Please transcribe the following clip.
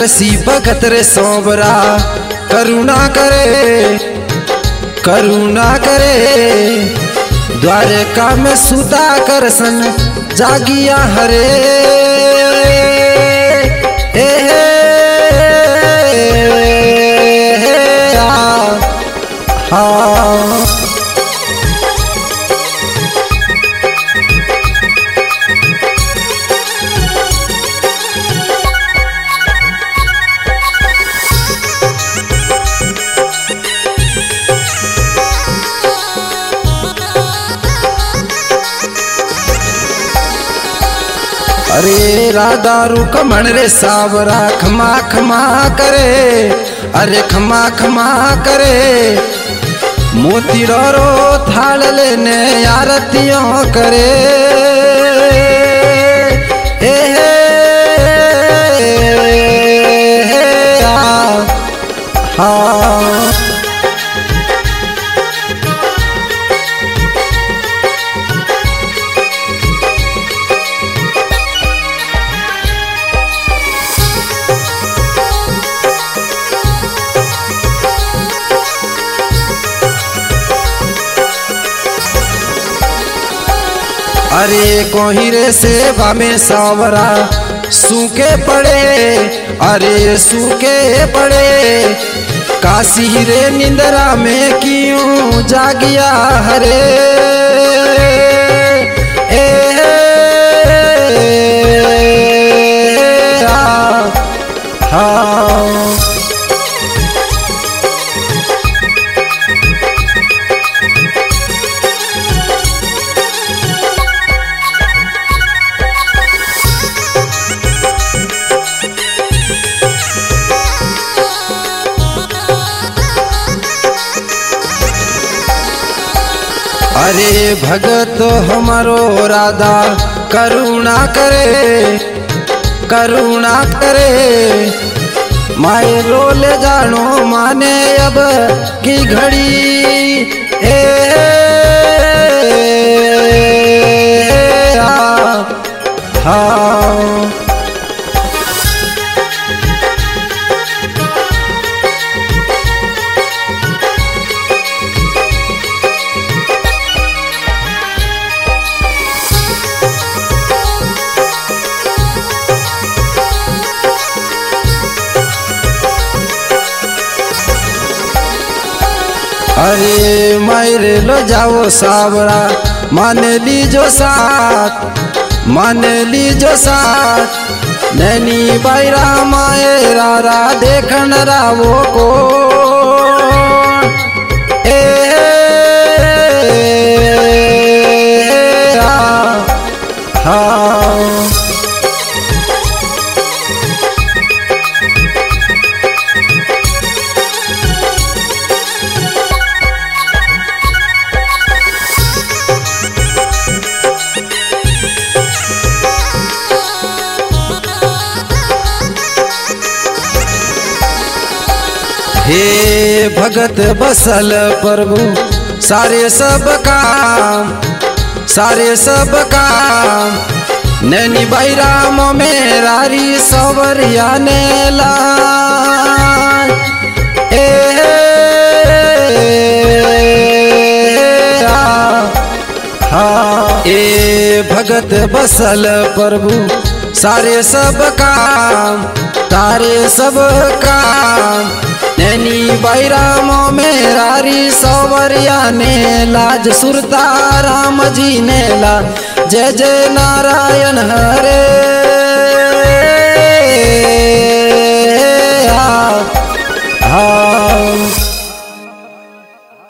सी भगत रे सोबरा करुणा करे द्वारका में सुता कर सन जागिया हरे अरे राधा रुकमण रे सावरा खमा खमा करे, अरे खमा खमा करे मोती रो थाल लेने आरतियों करे अरे कोहिरे सेवा में सावरा सूखे पड़े, अरे सूखे पड़े काशी रे निंदरा में क्यों जागिया हरे अरे भगत हमारो राधा करुणा करे माए रोले जानो माने अब की घड़ी अरे मायरे लो जाओ सावरा मान लीजो साथ नैनी बायरा माए रारा देखन रावो को हे भगत बसल प्रभु सारे सब काम नैनी बैराम मेरारी सवरिया ने ला ए भगत बसल प्रभु सारे सब काम तारे सब काम नैनी बैराम मेरारी सवरिया ने लाज सुरता राम जी ने ला जय जय नारायण हरे।